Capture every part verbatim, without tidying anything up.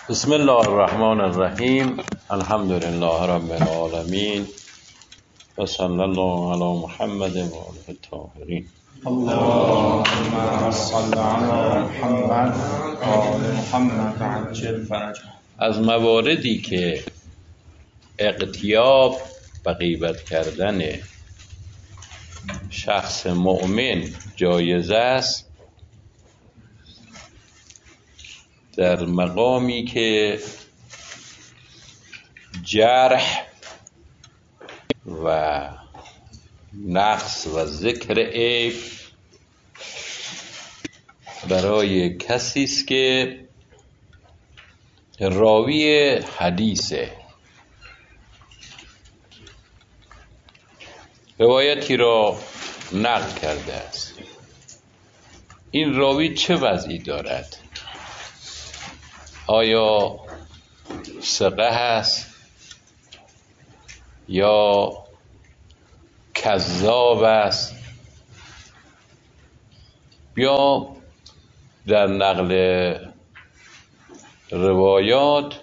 بسم الله الرحمن الرحیم. الحمد لله رب العالمین و صلی الله علی محمد و آله الطاهرین. اللهم صل علی محمد و آل محمد عجل فرجه. از مواردی که اغتیاب و غیبت کردن شخص مؤمن جایز است، در مقامی که جرح و نقص و ذکر عیب برای کسی است که راوی حدیثه، روایتی را نقل کرده است. این راوی چه وضعی دارد؟ آیا ثقه هست یا کذاب است؟ یا در نقل روایات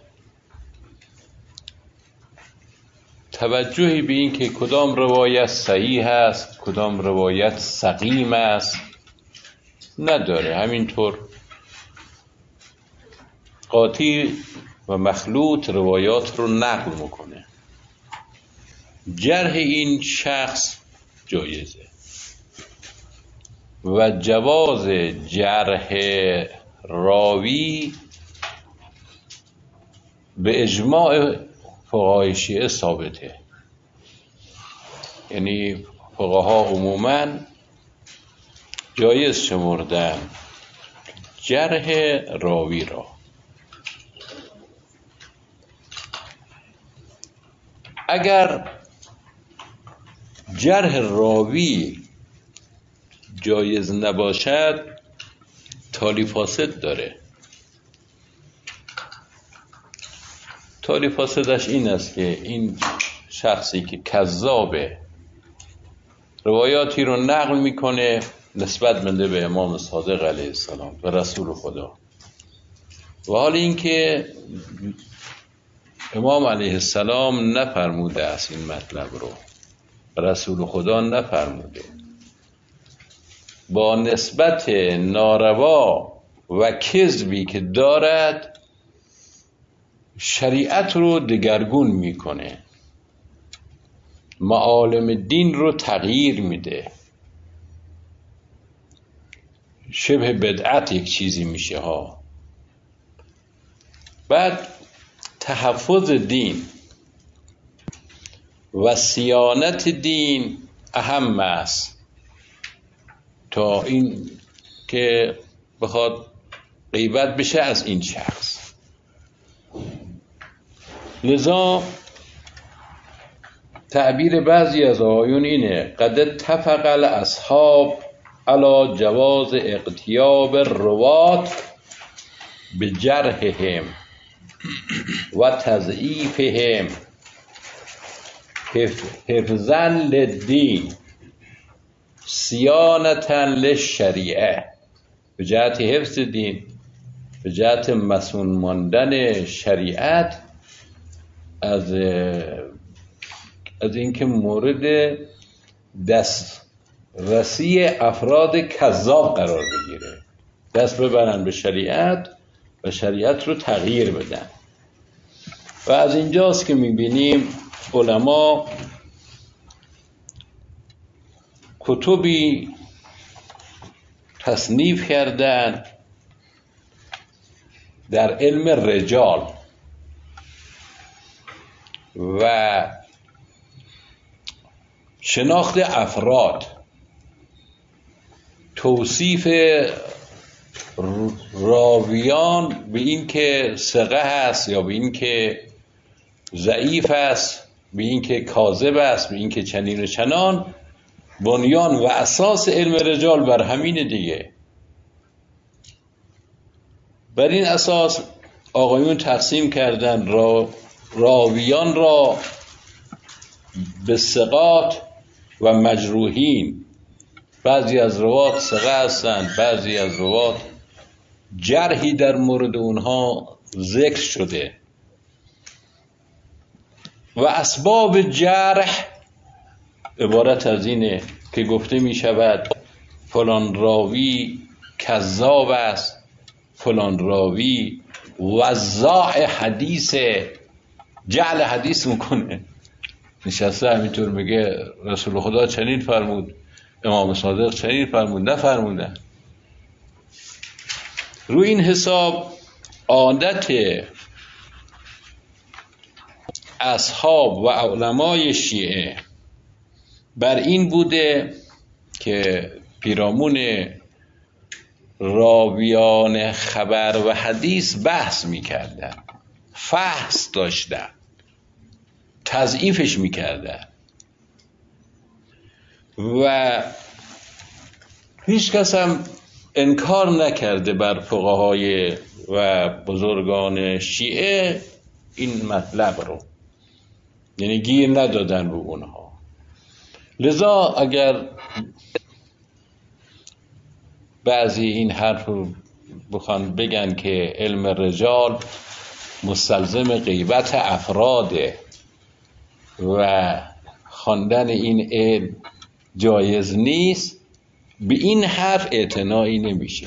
توجهی به این که کدام روایت صحیح است کدام روایت سقیم است نداره، همینطور قاطی و مخلوط روایات رو نقل میکنه. جرح این شخص جایزه و جواز جرح راوی به اجماع فقهای شیعه ثابته، یعنی فقها عموما جایز شمردن جرح راوی را. اگر جرح راوی جایز نباشد تالی فاسد داره. تالی فاسدش این است که این شخصی که کذابه روایاتی رو نقل میکنه نسبت منده به امام صادق علیه السلام و رسول خدا، و حال این که امام علیه السلام نفرموده است این مطلب رو، رسول خدا نفرموده، با نسبت ناروا و کذبی که دارد شریعت رو دگرگون میکنه، معالم دین رو تغییر میده، شبه بدعت یک چیزی میشه ها. بعد تحفظ دین و صیانت دین اهم است تا این که بخواد غیبت بشه از این شخص. لذا تعبیر بعضی از آیون اینه: قد اتفق الاصحاب علی جواز اغتیاب الروات بجرحهم و تضعیفهم حفظاً للدین صیانةً للشریعه، به جهت حفظ دین، به جهت مصون ماندن شریعت از از اینکه مورد دسترسی افراد کذاب قرار بگیره، دست ببرن به شریعت و شریعت رو تغییر بدن. و از اینجاست که میبینیم علما کتبی تصنیف کردن در علم رجال و شناخت افراد، توصیف راویان به این که ثقه هست یا به این که ضعیف است، به این که کاذب است، به این که چنین و چنان. بنیان و اساس علم رجال بر همین دیگه. بر این اساس آقایون تقسیم کردن را راویان را به ثقات و مجروحین. بعضی از روات ثقه هستند، بعضی از روات جرحی در مورد اونها ذکر شده. و اسباب جرح عبارت از اینه که گفته می شود فلان راوی کذاب است، فلان راوی وضاع حدیث، جعل حدیث میکنه، نشسته همینطور میگه رسول خدا چنین فرمود، امام صادق چنین فرمود، نفرمودن. روی این حساب عادت اصحاب و علمای شیعه بر این بوده که پیرامون راویان خبر و حدیث بحث میکردن، فحص داشتن، تضعیفش میکردن و هیچ کس هم انکار نکرده بر فقهای و بزرگان شیعه این مطلب رو، یعنی گیر ندادن به اونها. لذا اگر بعضی این حرف رو بخوان بگن که علم رجال مستلزم غیبت افراده و خواندن این علم جایز نیست، به این حرف اعتنایی نمیشه.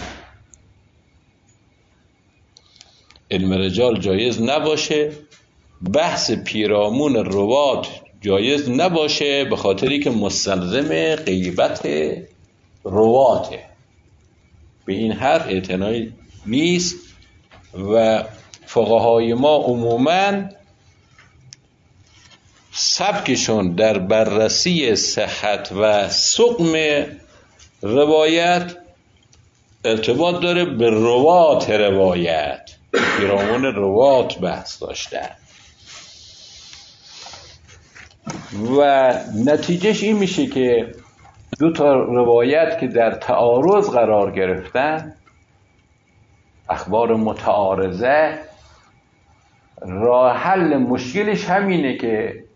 علم رجال جایز نباشه، بحث پیرامون روات جایز نباشه، به خاطری که مستلزم غیبت رواته. به این حرف اعتنایی نیست و فقهای ما عموماً سبکشون در بررسی صحت و سقم روایت ارتباط داره به روات روایت، پیرامون روات بحث داشتن و نتیجهش این میشه که دو تا روایت که در تعارض قرار گرفتن، اخبار متعارضه، راه حل مشکلش همینه که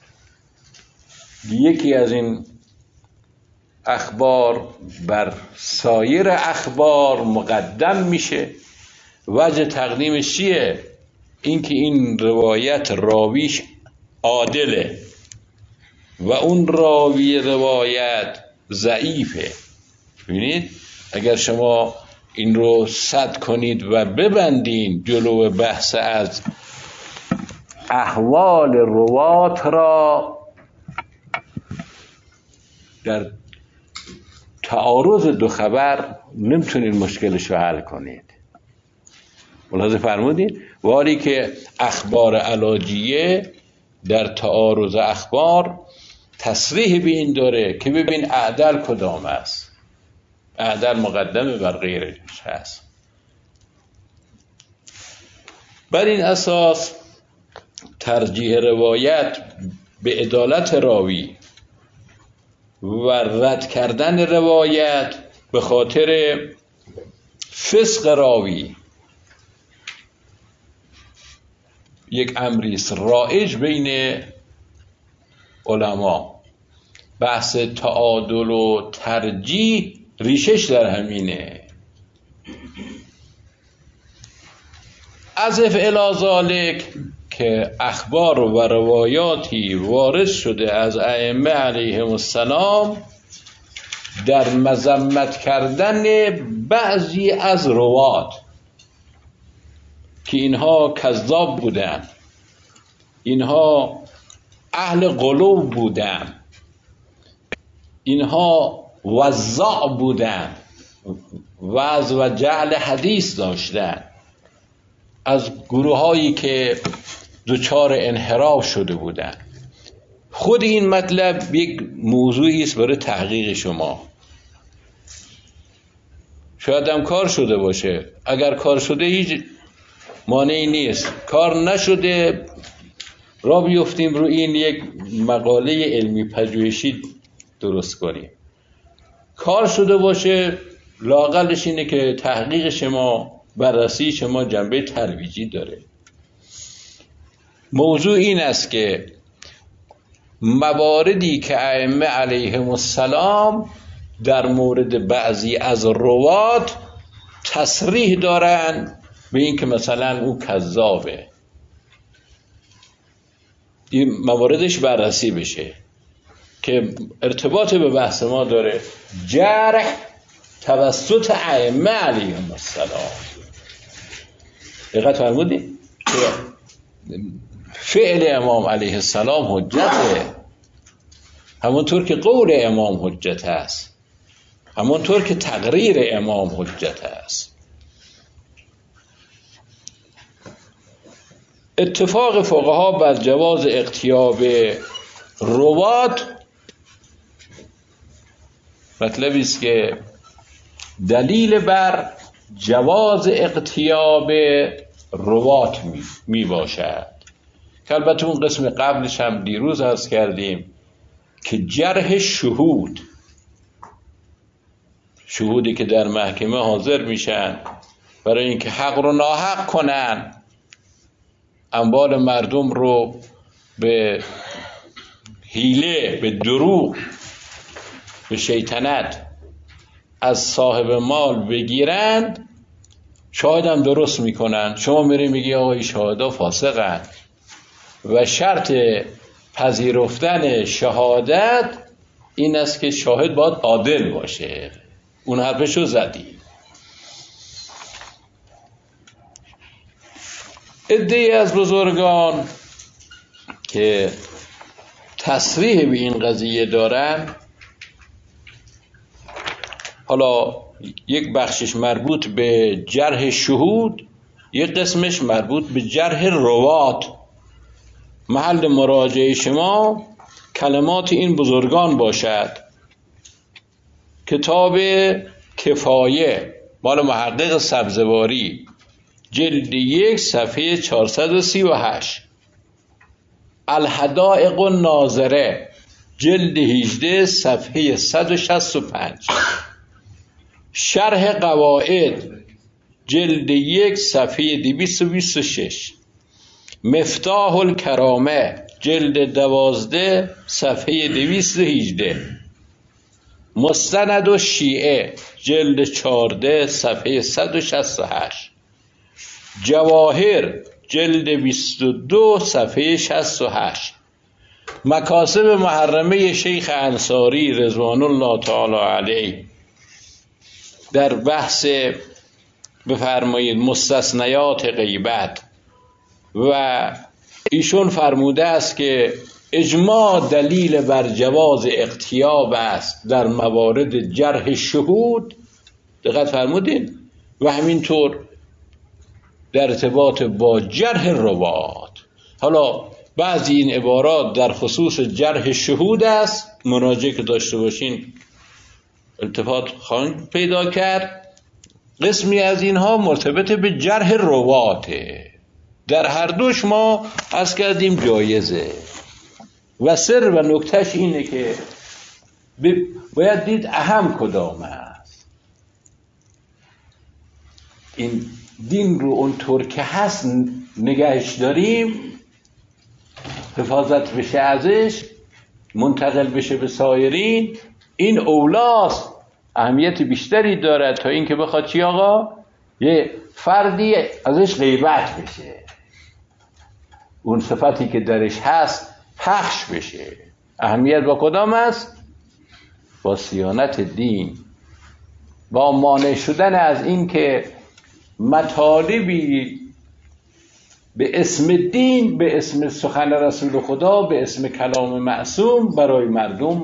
یکی از این اخبار بر سایر اخبار مقدم میشه. وجه تقدیمش چیه؟ اینکه این روایت راویش عادله و اون راوی روایت ضعیفه. ببینید اگر شما این رو سد کنید و ببندین جلو بحث از احوال روات را در تعارض دو خبر نمیتونید مشکلش رو حل کنید. ملاحظه فرمودید؟ واری که اخبار علاجیه در تعارض اخبار تصریح به این داره که ببین اعدل کدام است، اعدل مقدمه بر غیرش هست. بر این اساس ترجیح روایت به عدالت راوی و رد کردن روایت به خاطر فسق راوی یک امریست رایج بین علما. بحث تعادل و ترجیح ریشش در همینه. اضف الی ذالک که اخبار و روایاتی وارد شده از ائمه علیهم السلام در مذمت کردن بعضی از روات که اینها کذاب بودن، اینها اهل قلوب بودن، اینها وضاع بودن، وضع و جعل حدیث داشتن، از گروه هایی که دچار انحراف شده بودن. خود این مطلب یک موضوعی است برای تحقیق شما. شاید هم کار شده باشه، اگر کار شده هیچ مانعی نیست، کار نشده را بیفتیم رو این یک مقاله علمی پژوهشی درست کنیم. کار شده باشه لااقلش اینه که تحقیق شما، بررسی شما جنبه ترویجی داره. موضوع این است که مواردی که ائمه علیهم السلام در مورد بعضی از روات تصریح دارن به این که مثلا او کذابه، این مواردش بررسی بشه که ارتباط به بحث ما داره. جرح توسط ائمه علیهم السلام. دقت فرمودید که فعل امام علیه السلام حجته، همونطور که قول امام حجت است، همونطور که تقریر امام حجت است. اتفاق فقها بر جواز اغتیاب روات مطلبی است که دلیل بر جواز اغتیاب روات می, می باشد، که البته اون قسم قبلش هم دیروز عرض کردیم که جرح شهود، شهودی که در محکمه حاضر میشن برای اینکه حق رو ناحق کنن، اموال مردم رو به حیله، به دروغ، به شیطنت از صاحب مال بگیرند، شاهد هم درست میکنن. شما میری میگی آقا این شهادا فاسقن و شرط پذیرفتن شهادت این است که شاهد باید عادل باشه. اون حرفشو زدی. عده‌ای از بزرگان که تصریح به این قضیه دارن، حالا یک بخشش مربوط به جرح شهود، یک قسمش مربوط به جرح روات. محل مراجعه شما کلمات این بزرگان باشد. کتاب کفایه مال محقق سبزواری، جلد یک صفحه چهارصد و سی و هشت. الحدائق الناظره جلد هجده صفحه صد و شصت و پنج. شرح قواعد جلد یک صفحه دویست و بیست و شش. مفتاح الکرامه جلد دوازده صفحه دویست و هجده. مستند الشیعه جلد چهارده صفحه صد و شصت و هشت. جواهر جلد بیست و دو صفحه شصت و هشت. مکاسب محرمه شیخ انصاری رضوان الله تعالی علیه در بحث بفرمایید مستثنیات غیبت، و ایشون فرموده است که اجماع دلیل بر جواز اغتیاب است در موارد جرح شهود. دقت فرمودین؟ و همینطور در ارتباط با جرح روات. حالا بعضی این عبارات در خصوص جرح شهود است، مراجعه که داشته باشین التفات خواهید پیدا کرد. قسمی از اینها مرتبط به جرح رواته. در هر دوش ما از کردیم جایزه، و سر و نکتهش اینه که باید دید اهم کدام است. این دین رو اونطور که هست نگهش داریم، حفاظت بشه ازش، منتقل بشه به سایرین، این اولاست، اهمیت بیشتری داره تا این که بخواد چی آقا یه فردی ازش غیبت بشه، اون صفتی که درش هست پخش بشه. اهمیت با کدام است؟ با صیانت دین، با مانع شدن از این که مطالبی به اسم دین، به اسم سخن رسول خدا، به اسم کلام معصوم برای مردم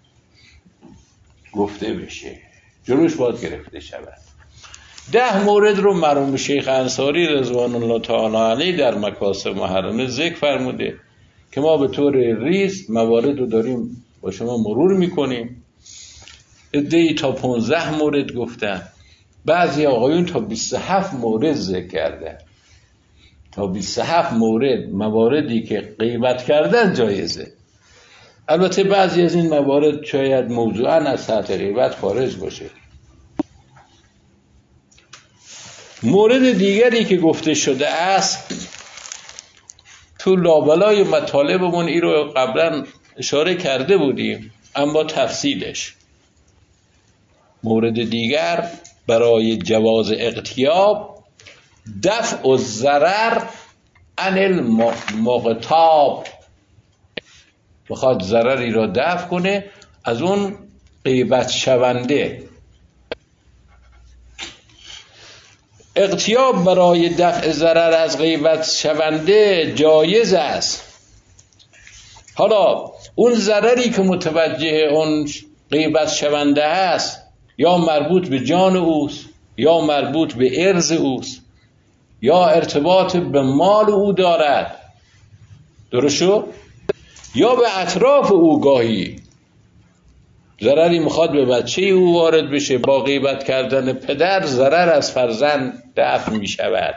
گفته بشه، جلوش باید گرفته شود. ده مورد رو مرحوم شیخ انصاری رضوان الله تعالی علیه در مکاسب محرمه ذکر فرموده که ما به طور ریز موارد رو داریم با شما مرور میکنیم. عده‌ای تا پانزده مورد گفتن، بعضی آقایون تا بیست و هفت مورد ذکر کردن. تا بیست و هفت مورد مواردی که غیبت کردن جایزه. البته بعضی از این موارد شاید موضوعاً از سطح غیبت خارج باشه. مورد دیگری که گفته شده است، تو لابلای مطالبمون این رو قبلا اشاره کرده بودیم، اما تفصیلش. مورد دیگر برای جواز اغتیاب دفع الضرر عن المغتاب، بخواد ضرری را دفع کنه از اون غیبت شونده. اغتیاب برای دفع ضرر از غیبت شونده جایز است. حالا اون ضرری که متوجه اون غیبت شونده هست یا مربوط به جان اوست یا مربوط به عرض اوست یا ارتباط به مال او دارد، درست شد؟ یا به اطراف او گاهی ضرری میخواد به بچه او وارد بشه، با غیبت کردن پدر ضرر از فرزند دفع میشود.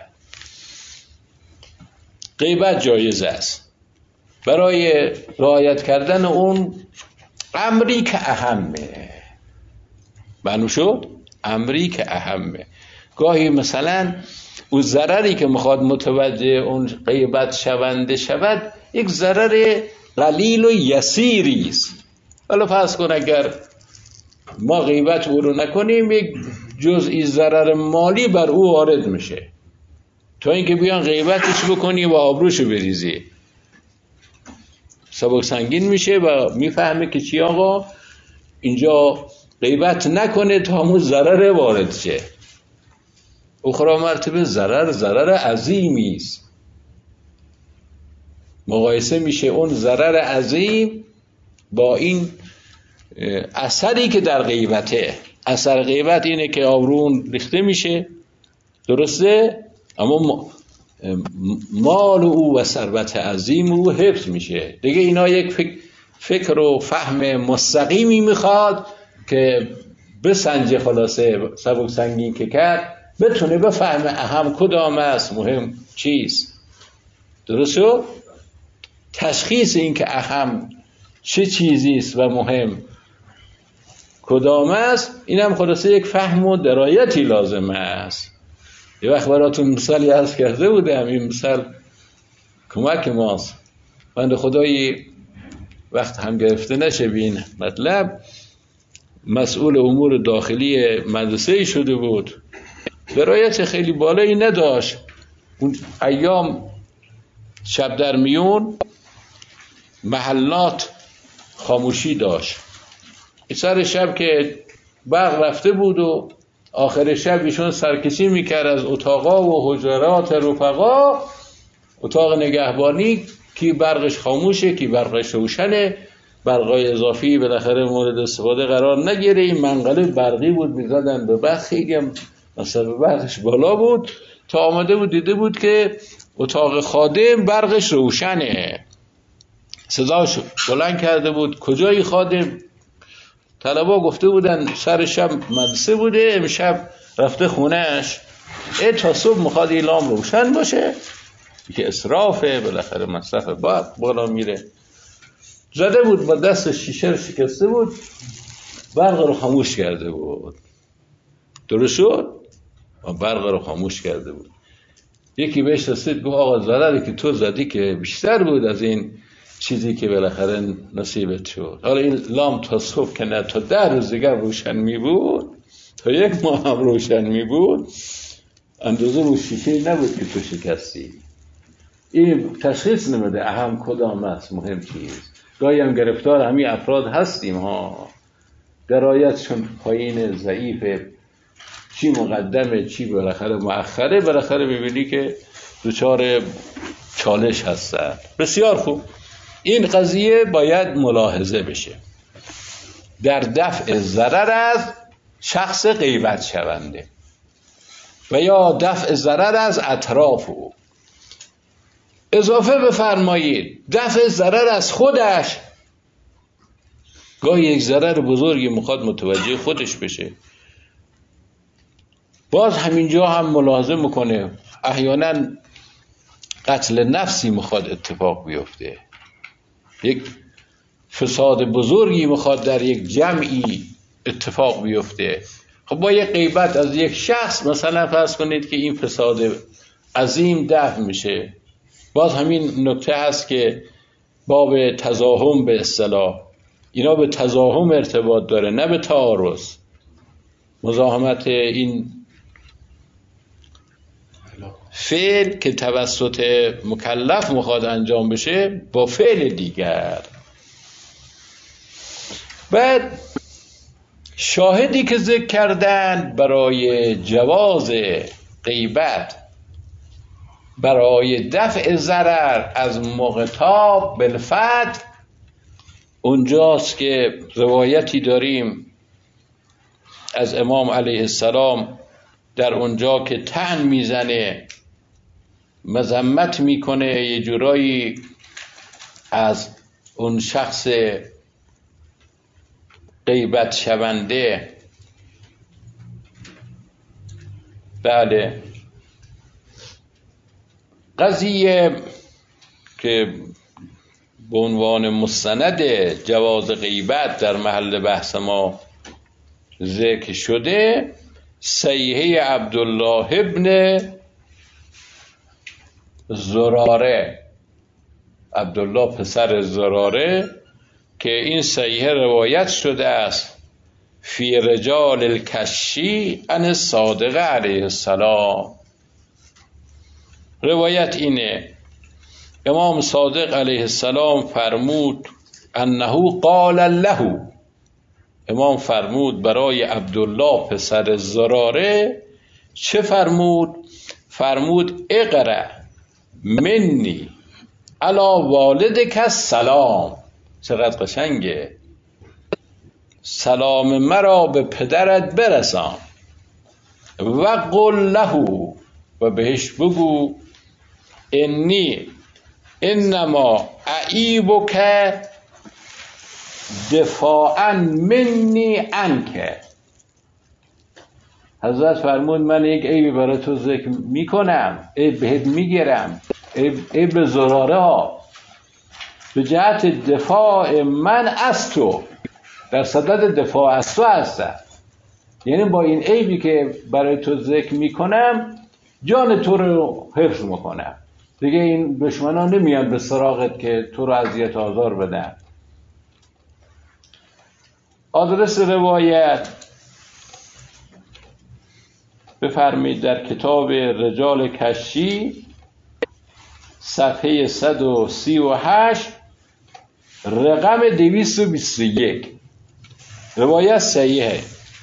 غیبت جایز است برای رعایت کردن اون امری که اهمه. معنی شد؟ امری که اهمه. گاهی مثلا اون ضرری که میخواد متوجه اون غیبت شونده شود یک ضرر قلیل و یسیری است. حالا فرض کن اگر ما غیبت او رو نکنیم یک جزئی ضرر مالی بر او وارد میشه، تا اینکه بیان غیبتش بکنی و آبروشو بریزی سبک سنگین میشه و میفهمه که چی آقا اینجا غیبت نکنه تا همون ضرر وارد شه. اخرى مرتبه ضرر ضرر عظیمی است. مقایسه میشه اون ضرر عظیم با این اثری که در غیبته. اثر غیبت اینه که آبرون ریخته میشه، درسته؟ اما مال او و ثروت عظیم او حفظ میشه. دیگه اینا یک فکر, فکر و فهم مستقیمی میخواد که بسنجه، خلاصه سبک سنگین که کرد بتونه بفهم اهم کدام است، مهم چیست. درست شد؟ تشخیص این که اهم چه چیزی است و مهم کدام است، این هم خلاصه یک فهم و درایتی لازم است. یه وقت براتون مثالی عرض کرده بودم، این مثال کمک ماست. بنده خدایی وقت هم گرفته نشه بین مطلب، مسئول امور داخلی مدرسه شده بود، درایت خیلی بالایی نداشت. اون ایام شب در میون محلات خاموشی داشت. سر شب که برق رفته بود و آخر شب ایشون سرکشی میکرد از اتاقا و حجرات رفقا، اتاق نگهبانی کی برقش خاموشه کی برقش روشنه، برقای اضافی بالاخره مورد استفاده قرار نگیره. این منقله برقی بود میزدن به برق، خیلی هم مثلا برقش بالا بود. تا آمده بود دیده بود که اتاق خادم برقش روشنه، صداشو بلند کرده بود کجایی خادم؟ طلبا گفته بودن سر شب مدرسه بوده، امشب رفته خونهش، ای تا صبح میخواد ایلام روشن باشه که اسرافه، بالاخره مصرف بعد بالا میره. زده بود با دست شیشه رو شکسته بود، برق رو خاموش کرده بود. درست شد؟ برق رو خاموش کرده بود. یکی بهش رسید گفت آقا ضرری که تو زدی که بیشتر بود از این چیزی که بالاخره نصیبت شد. حالا این لام تا صبح که نه تا ده روز دیگر روشن می بود، تا یک ماه هم روشن می بود، اندازه رو شیشه نبود که تو شکستی. این تشخیص نمیده اهم کدام است، مهم چیز. گاهی هم گرفتار همین افراد هستیم ها، درایتشون پایین، ضعیف، چی مقدمه چی بالاخره مؤخره، بالاخره میبینی که دوچار چالش هستن. بسیار خوب، این قضیه باید ملاحظه بشه در دفع ضرر از شخص غیبت شونده و یا دفع ضرر از اطراف او. اضافه بفرمایید دفع ضرر از خودش. گاهی یک ضرر بزرگی میخواد متوجه خودش بشه، باز همینجا هم ملاحظه میکنه احیانا قتل نفسی میخواد اتفاق بیفته، یک فساد بزرگی میخواد در یک جمعی اتفاق بیفته. خب با یک غیبت از یک شخص مثلا فرض کنید که این فساد عظیم دفع میشه. باز همین نکته هست که باب تزاحم به اصطلاح، اینا به تزاحم ارتباط داره نه به تعارض. مزاحمت این فعل که توسط مکلف میخواد انجام بشه با فعل دیگر. بعد شاهدی که ذکر کردن برای جواز غیبت برای دفع ضرر از مغتاب بالفتح، اونجاست که روایتی داریم از امام علیه السلام در اونجا که طعن میزنه، مذمت میکنه یه جورایی از اون شخص غیبت شونده. بله، قضیه که به عنوان مستند جواز غیبت در محل بحث ما ذکر شده، صیحه عبدالله ابن زراره، عبدالله پسر زراره، که این صحیح روایت شده است فی رجال الکشی عن الصادق علیه السلام. روایت اینه امام صادق علیه السلام فرمود انه قال له، امام فرمود برای عبدالله پسر زراره چه فرمود؟ فرمود اقرأ منی علی والدک السلام. چقدر قشنگه، سلام مرا به پدرت برسان، و قل له، و بهش بگو انی انما اعیبک دفاعا منی عنک. حضرت فرمود من یک عیبی برای تو ذکر میکنم، عیب بهت میگیرم، عیب زراره ها، به جهت دفاع من از تو، در صدد دفاع از تو هستم. یعنی با این عیبی که برای تو ذکر میکنم جان تو رو حفظ میکنم، دیگه این دشمنان نمیان به سراغت که تو رو اذیت آزار بدن. آدرس روایت بفرمایید در کتاب رجال کشی صفحه صد و سی و هشت رقم دویست و بیست و یک. روایت صحیحه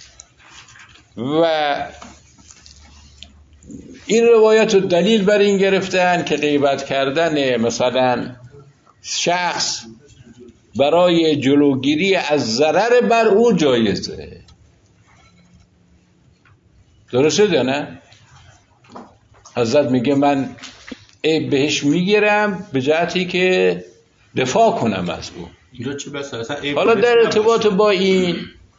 و این روایت رو دلیل بر این گرفتن که غیبت کردن مثلا شخص برای جلوگیری از ضرر بر او جایزه. درسته یا نه؟ حضرت میگه من عیب بهش میگیرم به جهتی که دفاع کنم از او. حالا در ارتباط با این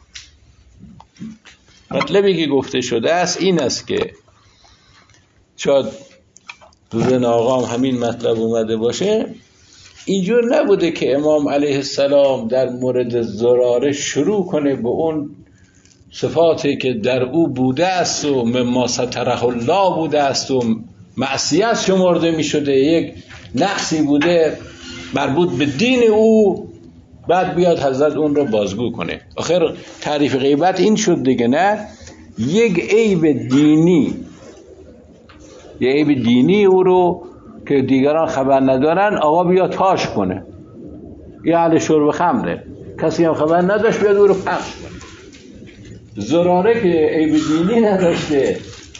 مطلبی که گفته شده است این است که شاید تو ذهن آقام همین مطلب اومده باشه، اینجور نبوده که امام علیه السلام در مورد زراره شروع کنه به اون صفاتی که در او بوده است و مما ستره الله بوده است و معصیت شمرده می شده، یک نقصی بوده مربوط به دین او، بعد بیاد حضرت اون رو بازگو کنه. آخر تعریف غیبت این شد دیگه، نه یک عیب دینی، یک عیب دینی او رو که دیگران خبر ندارن آقا بیا تاش کنه. یه اهل شرب خمره، کسی هم خبر نداشت بیاد او رو پخش کنه. زراره که عیب دینی نداشته،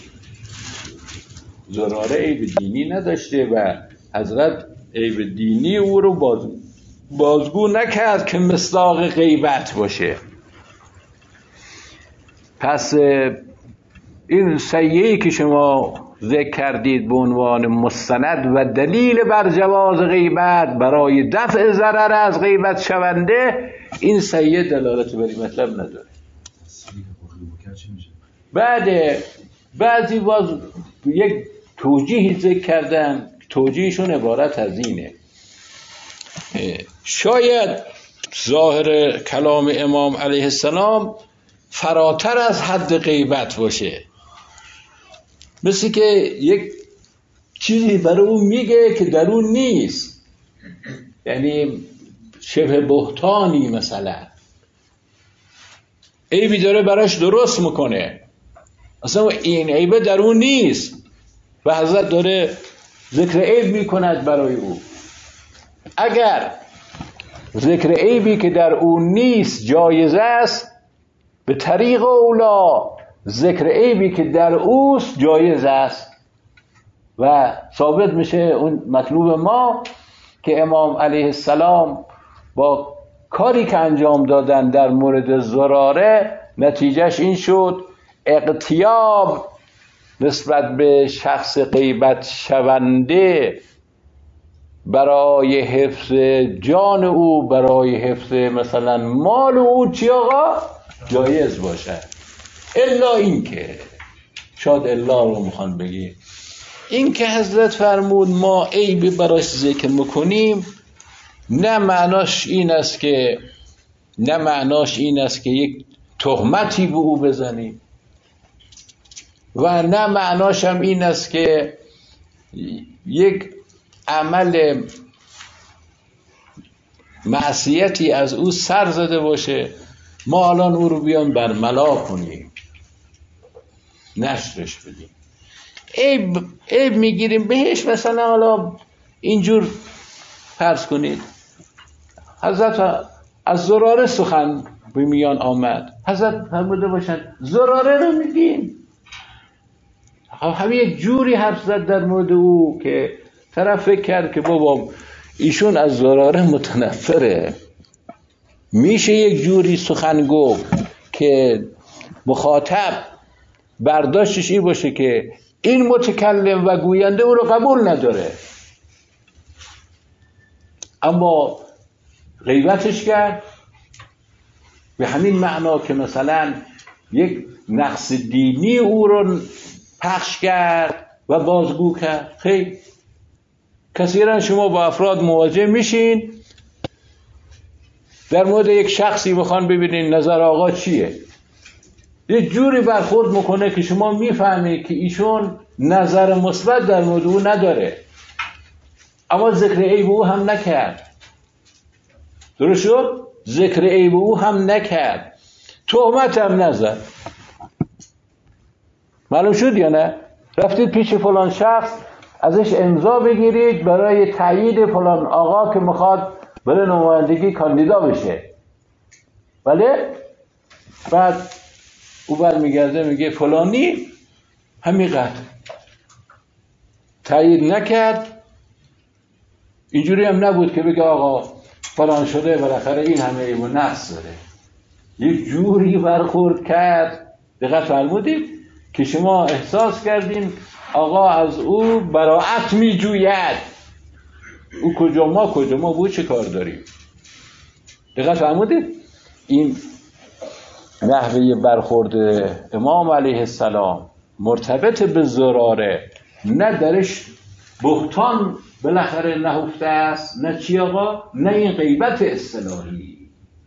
زراره عیب دینی نداشته و حضرت عیب دینی او رو باز بازگو نکرد که مصداق غیبت باشه. پس این صحیحی که شما ذکر کردید به عنوان مستند و دلیل بر جواز غیبت برای دفع ضرر از غیبت شونده، این صحیح دلالت بر این مطلب نداره. بعد بعضی باز یک توجیهی ذکر کردن، توجیهشون عبارت از اینه، شاید ظاهر کلام امام علیه السلام فراتر از حد غیبت باشه، مثل که یک چیزی برای اون میگه که در اون نیست، یعنی شبه بهتانی، مثلا عیبی داره براش درست میکنه، اصلا این عیبه در اون نیست، و حضرت داره ذکر عیب میکند برای او. اگر ذکر عیبی که در او نیست جایز است، به طریق اولا ذکر عیبی که در اوست جایز است و ثابت میشه اون مطلوب ما که امام علیه السلام با کاری که انجام دادن در مورد زراره نتیجهش این شد اغتیاب نسبت به شخص غیبت شونده برای حفظ جان او، برای حفظ مثلا مال او چی آقا جایز باشه. الا این که شاید الا رو میخوان بگی این که حضرت فرمود ما عیبی براش ذکر میکنیم، نه معناش این است که نه معناش این است که یک تهمتی به او بزنیم و نه معناش هم این است که یک عمل معصیتی از او سر زده باشه ما الان او رو بیان برملا کنیم نشرش بدیم. عیب عیب میگیریم بهش. مثلا حالا اینجور فرض کنید حضرت از زراره سخن به میان آمد، حضرت فرموده باشن زراره رو میگیم، همین یک جوری حرف زد در مورد او که طرف فکر کرد که بابا ایشون از زراره متنفره. میشه یک جوری سخن گفت که مخاطب برداشتش این باشه که این متکلم و گوینده او رو قبول نداره، اما غیبتش کرد به همین معنا که مثلا یک نقص دینی او رو پخش کرد و بازگو کرد. خیلی کثیرا شما با افراد مواجه میشین در مورد یک شخصی بخوان ببینین نظر آقا چیه، یه جوری برخورد میکنه که شما میفهمید که ایشون نظر مثبت در مورد او نداره، اما ذکر عیب او هم نکرد. درست شد؟ ذکر عیب او هم نکرد، تهمت هم نزد. معلوم شد یا نه؟ رفتید پیش فلان شخص ازش امضا بگیرید برای تایید فلان آقا که میخواد برای نمایندگی کاندیدا بشه، بله؟ بعد او بعد میگرده میگه فلانی همینقدر تایید نکرد. اینجوری هم نبود که بگه آقا فلان شده بالاخره این همه عیب و نقص داره. یک جوری برخورد کرد، دقت فرمودید که شما احساس کردین آقا از او براءت میجوید. او کجا ما کجا ما بود چه کار داریم؟ دقت فرمودید؟ این نحوه برخورد امام علیه السلام مرتبط به زراره، نه درش بهتان بالاخره نهفته است، نه چی آقا، نه این غیبت اصطلاحی.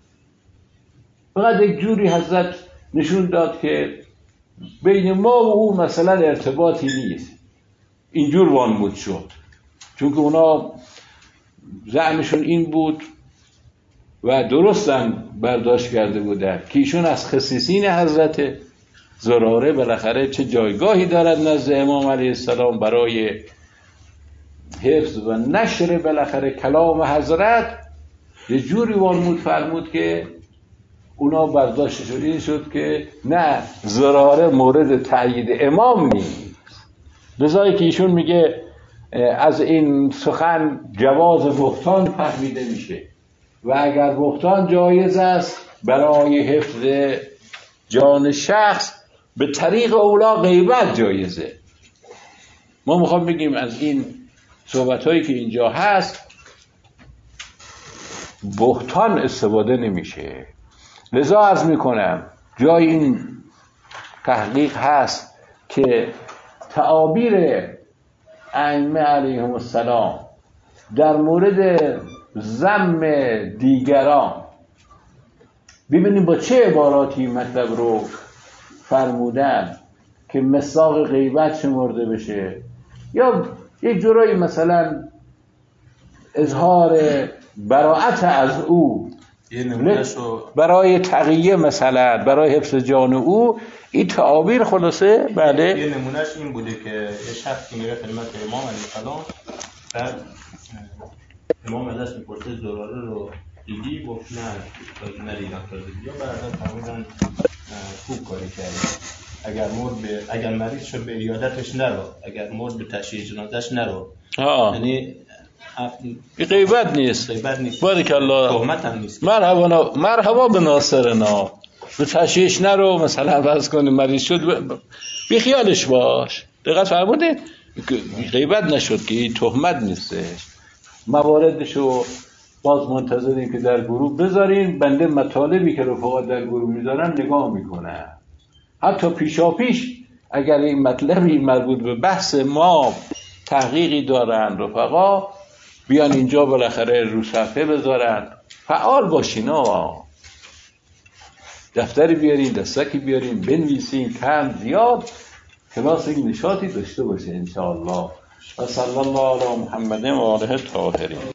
فقط یک جوری حضرت نشون داد که بین ما و او مثلا ارتباطی نیست، اینجور وانمود شد، چون که اونا زعمشون این بود و درستم برداشت کرده بودن که ایشون از خصیصین حضرت زراره بالاخره چه جایگاهی دارد نزد امام علیه السلام برای حفظ و نشر بالاخره کلام حضرت. یه جوری وانمود فرمود که اونا برداشتشون این شد که نه، زراره مورد تأیید امام نیست. لذایی که ایشون میگه از این سخن جواز بهتان فهمیده میشه و اگر بهتان جایز است برای حفظ جان شخص، به طریق اولا غیبت جایزه. ما میخوام بگیم از این صحبت هایی که اینجا هست بهتان استفاده نمیشه. لذا عرض میکنم جای این تحقیق هست که تعابیر ائمه علیهم السلام در مورد ذم دیگران ببینیم با چه عباراتی مطلب رو فرمودن که مصداق غیبت شمرده بشه، یا یک جورایی مثلا اظهار براءت از او یه نمونهشو برای تقیه مثلا برای حفظ جان او این تعابیر خلاصه. بله یه نمونهش این بوده که یه شخصی میره خدمت امام علیه السلام، بعد امام ازش میپرسه زراره رو دیدی؟ گفت نه ندیدم تازه بیا. بعدا فرمودن خوب کاری کردی، اگر مرد به اگر مریض شد به عیادتش نرو، اگر مرد به تشییع جنازش نرو. یعنی این غیبت نیست، غیبت نیست، بارک الله، تهمت هم نیست. مرحبا مرحبا به ناصرنا، به تشییعش نرو، مثلا فرض کنید مریض شد بی خیالش باش. دقت فرمودید غیبت نشد که این تهمت نیستش. مواردشو باز منتظریم که در گروه بذارین، بنده مطالبی که رفقا در گروه میذارن نگاه میکنه، حتی پیشا پیش اگر این مطلبی مربوط به بحث ما تحقیقی دارن رفقا بیان اینجا بالاخره رو صفحه بذارن. فعال باشین آقا، دفتری بیارین، دستکی بیارین، بنویسین، کم زیاد کلاس این نشاطی داشته باشه انشاءالله. و صلی الله علی محمد و آله الطاهرین.